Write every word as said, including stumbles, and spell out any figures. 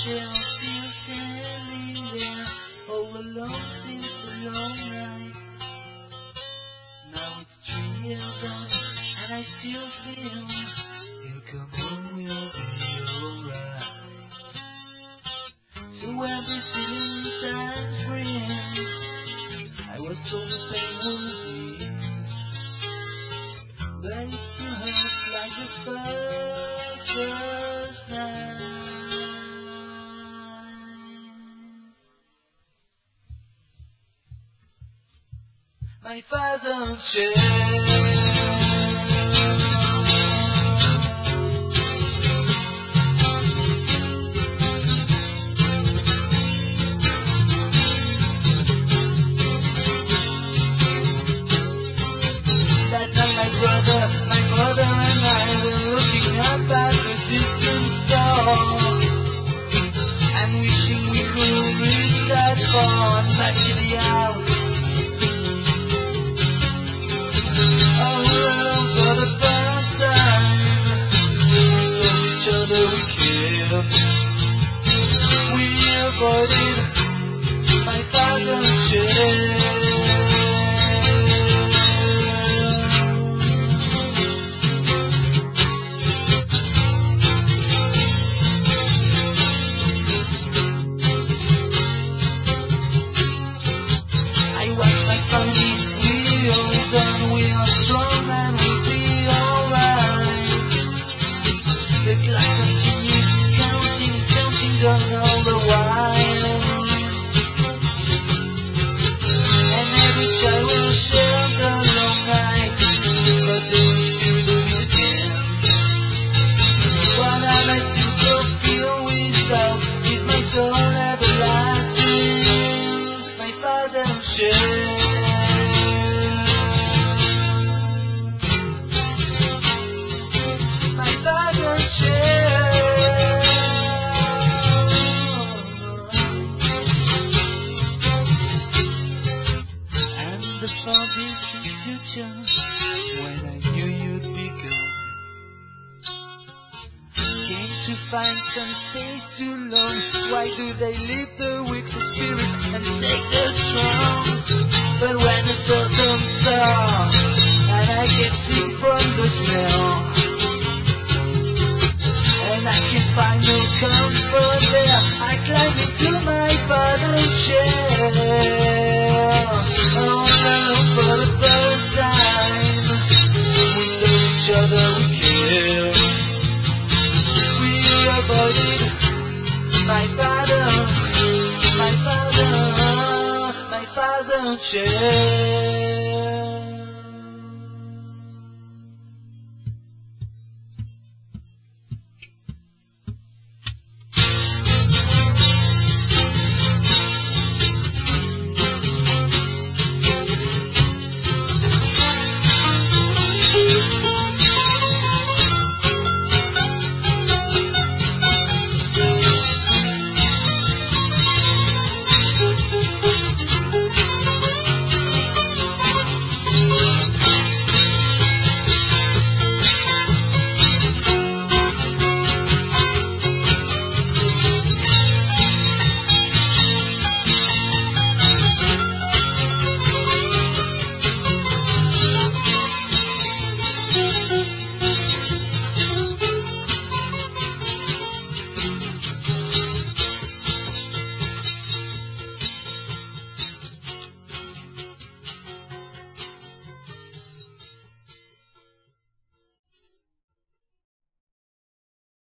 shell still standing there, all alone since a long night. Now it's three years on, and I still feel you'll come home, we'll be alright. So everything times brings, I was told the pain would ease, but it still hurts like the first, first night. My father's chair. My mother and I were looking up at the distant star and wishing we could reach that far back to the house. Oh, for the first time we told each other we cared. We avoided my father's chair. All the while, and every child will share the long night, but they will still do it again. What am I still so filled without? Is my soul everlasting? My father's share. My father's share. When I knew you'd be gone, came to find some space too long. Why do they leave the weak for spirit and take the strong? But when the sun comes down and I get sick from the smell,